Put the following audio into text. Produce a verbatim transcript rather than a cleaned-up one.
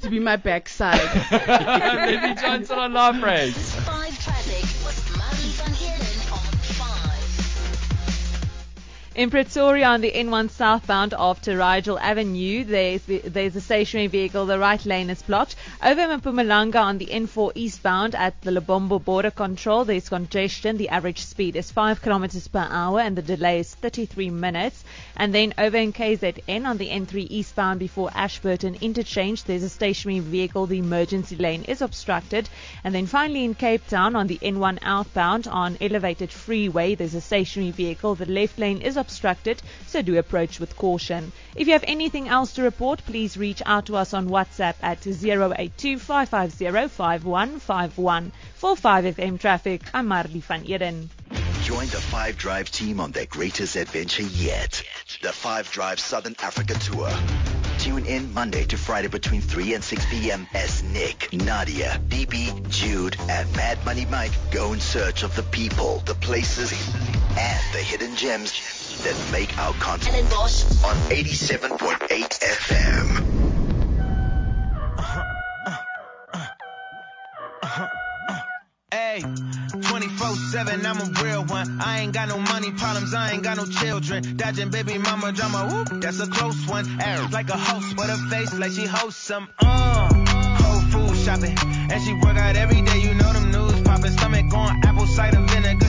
to be my backside. Lily Johnson on Laugh Breaks. Five Traffic with Marley van Heerden on five. In Pretoria on the N one southbound after Rigel Avenue, there's there's a stationary vehicle. The right lane is blocked. Over in Mpumalanga on the N four eastbound at the Lebombo border control, there's congestion. The average speed is five kilometers per hour and the delay is thirty-three minutes. And then over in K Z N on the N three eastbound before Ashburton interchange, there's a stationary vehicle. The emergency lane is obstructed. And then finally in Cape Town on the N one outbound on Elevated Freeway, there's a stationary vehicle. The left lane is obstructed, so do approach with caution. If you have anything else to report, please reach out to us on WhatsApp at zero eight two, five five zero, five one five one. For five F M Traffic, I'm Marley van Eden. Join the Five Drive team on their greatest adventure yet. The Five Drive Southern Africa Tour. Tune in Monday to Friday between three and six p.m. as Nick, Nadia, B B, Jude, and Mad Money Mike go in search of the people, the places, and the hidden gems that make our continent. Ellen Bosch On eighty-seven point eight F M. Hey, twenty-four seven, I'm a real one. I ain't got no money problems, I ain't got no children. Dodging baby mama drama, whoop, that's a close one. Act like a host, but her face like she hosts some. Uh, Whole food shopping, and she work out every day. You know them news popping, stomach going apple cider vinegar.